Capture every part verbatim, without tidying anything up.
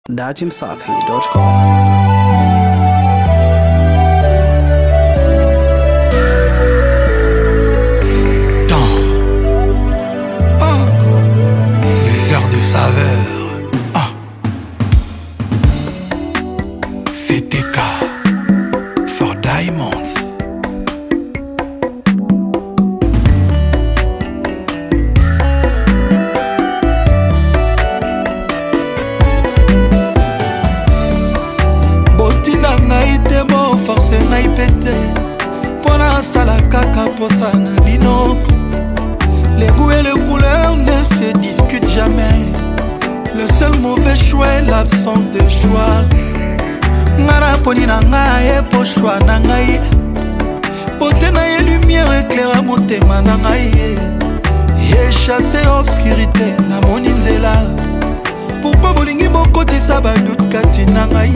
dachimsafi dot com. C T K for Diamonds. Botina ngai te bo force ngai pete pona sala kaka posa na bino. Les goûts et les couleurs ne se discutent jamais. Le seul mauvais choix est l'absence de choix. Ngara poni na ngai po choix na ngai. Pote na ye lumière éclaira motema na ngai. Ye chassé obscurité na moni nzela. Pourquoi bolingi bokotisa ba doute kati na ngai.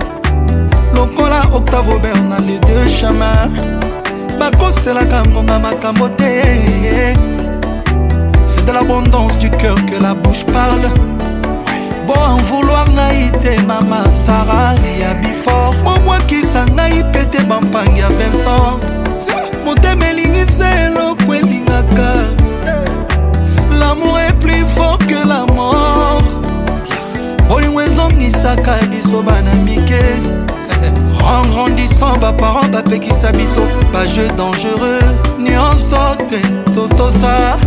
Lokola Octave Aubert na les deux chemins. Bakoselaka ngonga makambo te. C'est de l'abondance du cœur que la bouche parle. Bon en vouloir naïté mama Sarah ya before. Moi moi qui s'anaï pété bampang ya Vincent. Mon temelingi c'est l'okwelingaka. L'amour est plus fort que la mort. Olingwezong isaka biso banamike. En grandissant ba parents ba peki sa biso. Pas jeu dangereux ni en sorte toto sa.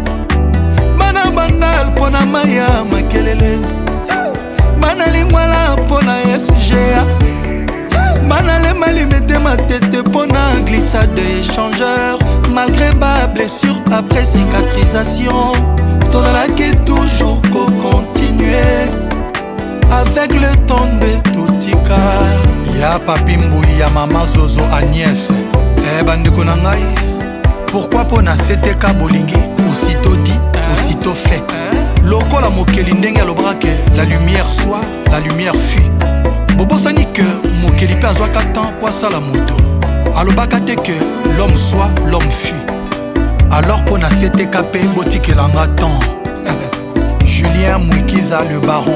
Bana banal pona maya makelele. Bana lingwala pona S G A. Bana le mali mette ma tête pona glissade échangeur. Malgré ma blessure après cicatrisation, ton la qui toujours qu'au continuer. Avec le temps de tout tika. Ya papi Mbouy, ya maman Zozo Agnès. Eh bandeko na ngai. Pourquoi pona C T K bolingi? Aussitôt dit, aussitôt fait. Loko la mokeli ndenge alobra que la lumière soit, la lumière fuit. Bobo sani que mokeli pe azwa katan po asala moto. Alobaka te que l'homme soit, l'homme fuit. Alors pona C T K pe botikelanga temps. Julien Mwikiza le baron.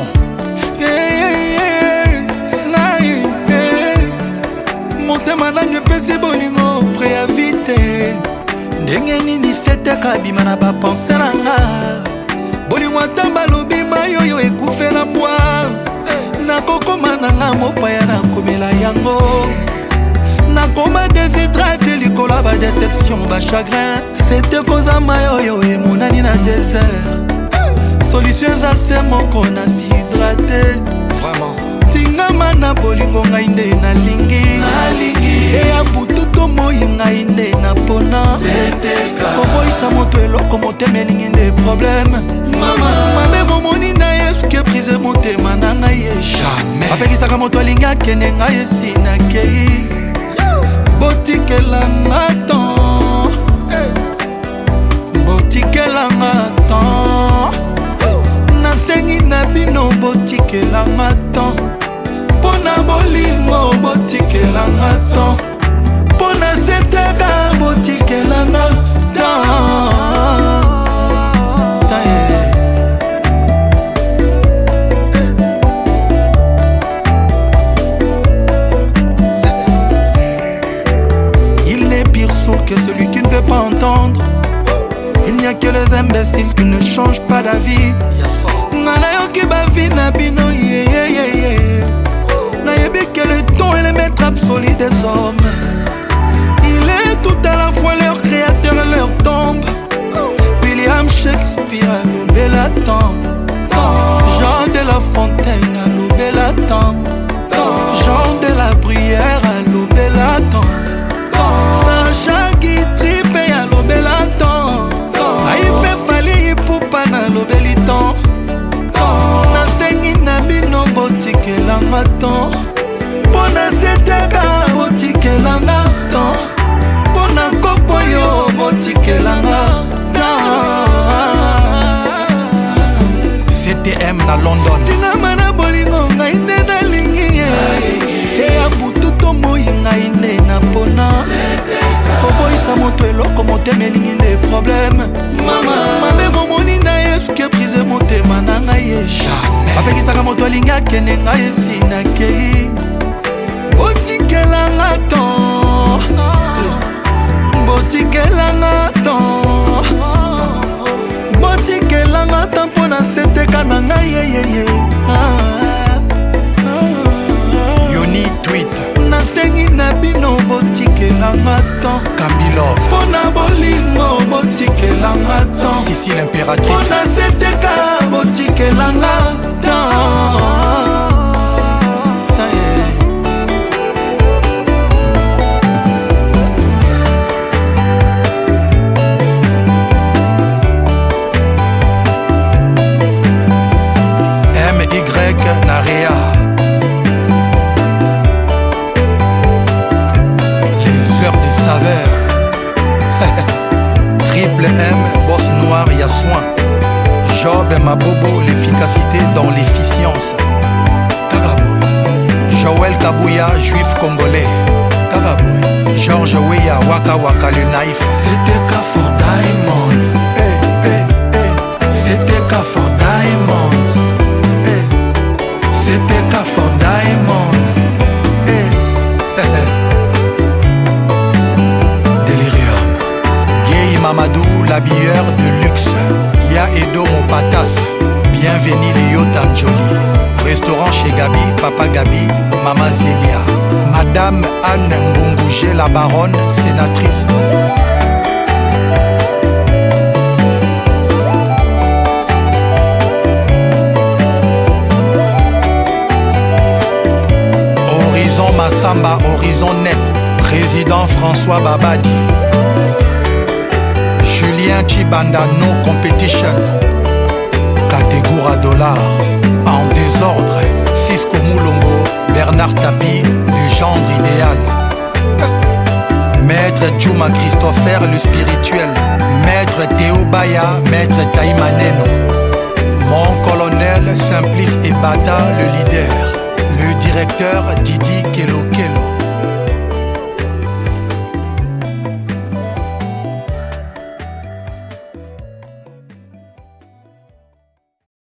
Motema na nyepesi bolingo préavis te. Ndenge nini C T K bima na ba pensé nanga. Bolingo ata balobi mayoyo ekufela mbwa. Nakokoma nanga mopaya nakomela yango. Nakoma déshydraté likola ba déception ba chagrin. C'était koza mayoyo emonani na désert. Solution za se moko na s'hydrater. Vraiment. Tingama na bolingo ngai nde na lingi. E abutu to moi ngai nde na pona. Koboisa moto eloko motema elingi nde problème. Mabe bomoni na eske brise motema na ngai ye. Jamais. Apekisaka moto alingi akende ngai esi na kei. Botikelanga temps. Botikelanga temps. Nasengi na bino botikelanga temps. Pona bolingo botikelanga temps. Pona C T K botikelanga temps. Il n'est pire sourd que celui qui ne veut pas entendre. Il n'y a que les imbéciles qui ne changent pas d'avis. Nana yoki ba vie na bino yeah yeah yeah yeah. Nayebi que le temps est le maître absolu des hommes. Il est tout à la fois leur créateur et leur tombe. William Shakespeare a lobé la temps. Jean de La Fontaine a lobé la temps. Jean de la Bruyère a lobé la temps. Sacha Guitry pe a lobé la temps. Aïpe fali poupa na lobé li temps. Nasengi na bino botikelanga temps. Pona C T K botikelanga temps. Pona kopo yo botikelanga temps. C T M na London. Tingama na bolingo ngai nde na lingi. E abutu to moi ngai nde na pona. Koboisa moto eloko motema elingi nde problème. Mabe bomoni na eske brise motema na ngai ye. Jamais. Apekisaka moto alingi akende nakende ngai esi nakei botikelanga ton botikelanga ton botikelanga ton mpo naseteka na ngai yeyeye Yoni tweet nasengi na bino botikelanga ton Kambilov mpo na bolingo botikelanga ton Sissi l'impératrice mpo naseteka botikelanga ton Narea les heures de saveur Triple M, boss noir, y'a soin Job et ma bobo, l'efficacité dans l'efficience Tagaboy Joël Kabouya, juif congolais Tagaboy George Weya, Waka Waka le naïf C'était qu'à for diamonds hey, hey, hey. C'était qu'à for diamonds C'était qu'à for diamonds hey. Delirium Gay Mamadou, l'habilleur de luxe Ya Edo mon patas Bienvenue Lio Tanjoli Restaurant chez Gabi, Papa Gabi, Mama Zélia Madame Anne Mbungougé, la baronne, sénatrice Horizon Massamba, Horizon Net, Président François Babadi, Julien Chibanda, No Competition, Kategoura Dollar, en désordre, Cisco Moulongo, Bernard Tapie, le gendre idéal, Maître Djouma Christopher, le spirituel, Maître Théo Baya, Maître Taïmaneno, mon colonel Simplice Ebata, le leader. Le directeur Didi Kelo Kelo